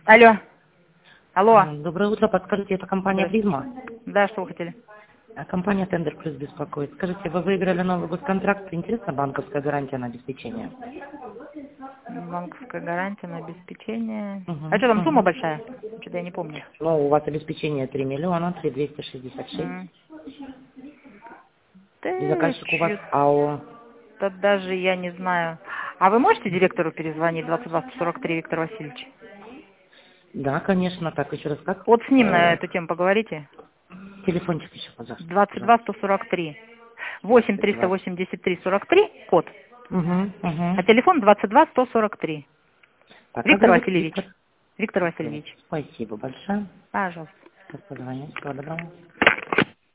Алло. Алло. Доброе утро. Подскажите, это компания «Призма»? Да, что вы хотели? Компания «Тендер Плюс» беспокоит. Скажите, вы выиграли новый госконтракт? Интересна банковская гарантия на обеспечение? Банковская гарантия на обеспечение. А Угу, что там, сумма угу. большая? Что-то я не помню. Ну, у вас обеспечение 3 миллиона, 3266. И заказчик у вас АО. Да даже я не знаю. А вы можете директору перезвонить 22-143 Виктор Васильевич? Да, конечно. Так, еще раз как? Вот с ним на эту тему поговорите. Телефончик еще, пожалуйста. 22-143. 8-383-43, код. Угу. А телефон 22-143. Так, как Виктор зовут? Васильевич. Виктор Васильевич. Спасибо большое. Пожалуйста. До свидания. Всего доброго.